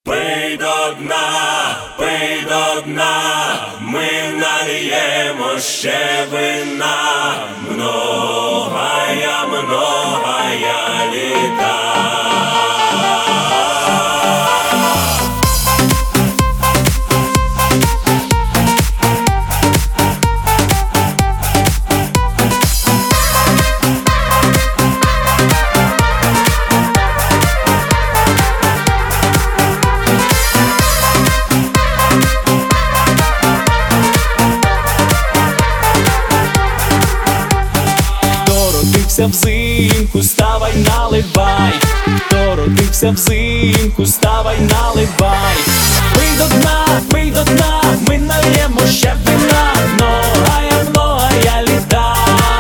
Пий до дна, ми нальємо ще вина, многая літа. Взимку, ставай, наливай, хто родився взимку, ставай, наливай. Пий до дна, ми нальємо ще вина, многая літа.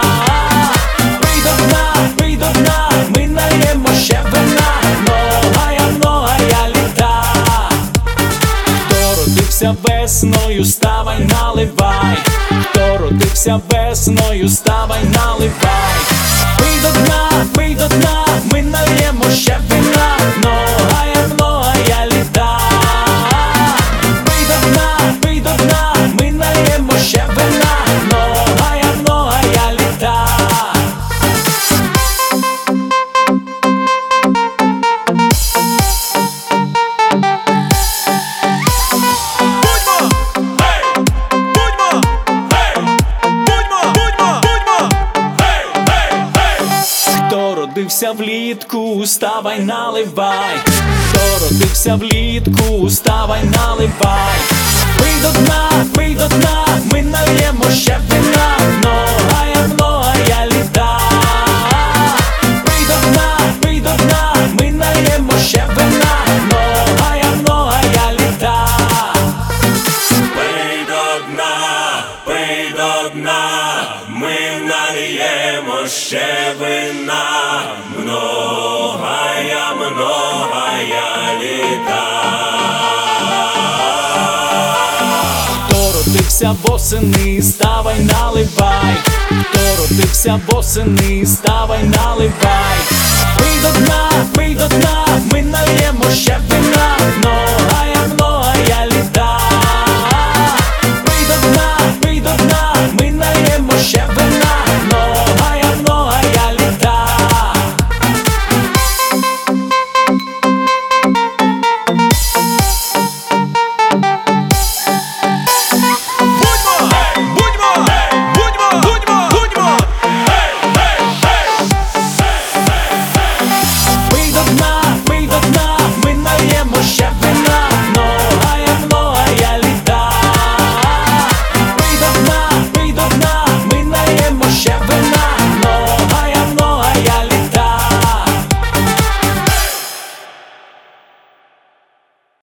Пий до дна, ми нальємо ще вина, многая літа. Хто родився весною, ставай, наливай, хто родився весною, ставай, наливай. Пий до дна, ми нальємо ще вина, многая літа. Пий до дна, ми нальємо ще вина, многая літа. Родився влітку, ставай, наливай, хто родився влітку, ставай, наливай. Пий до дна, ми нальємо ще вина, многая літа. Пий до дна, ми нальємо ще вина, многая літа. Пий до дна, ми нальємо ще вина, многая літа. Хто родився восени, ставай, наливай, хто родився восени, ставай, наливай. Пий до дна, ми нальємо ще вина,